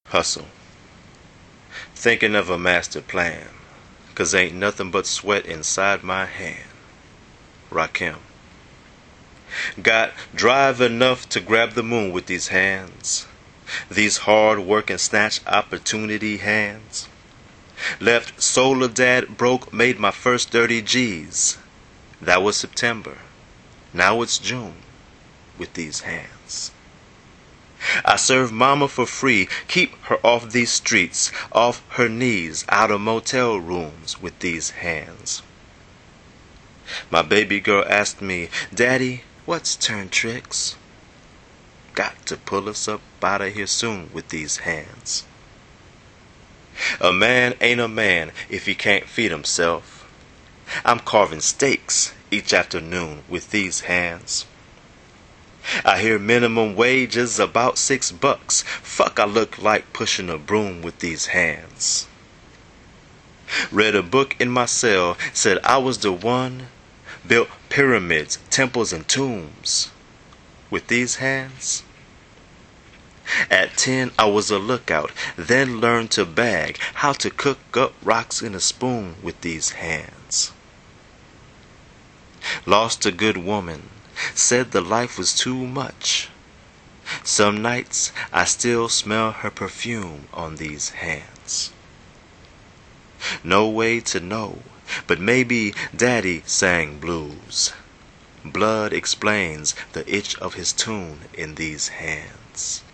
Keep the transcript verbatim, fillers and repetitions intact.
Hustle. Thinking of a master plan, 'cause ain't nothing but sweat inside my hand. Rakim. Got drive enough to grab the moon with these hands. These hard work and snatch opportunity hands. Left solar dad broke, made my first thirty G's. That was September. Now it's June with these hands. I serve mama for free, keep her off these streets, off her knees, out of motel rooms with these hands. My baby girl asked me, Daddy, what's turn tricks? Got to pull us up out of here soon with these hands. A man ain't a man if he can't feed himself. I'm carving steaks each afternoon with these hands. I hear minimum wage is about six bucks. Fuck, I look like pushing a broom with these hands. Read a book in my cell, said I was the one, built pyramids, temples, and tombs with these hands. At ten, I was a lookout, then learned to bag, how to cook up rocks in a spoon with these hands. Lost a good woman, said the life was too much. Some nights I still smell her perfume on these hands. No way to know, but maybe Daddy sang blues. Blood explains the itch of his tune in these hands.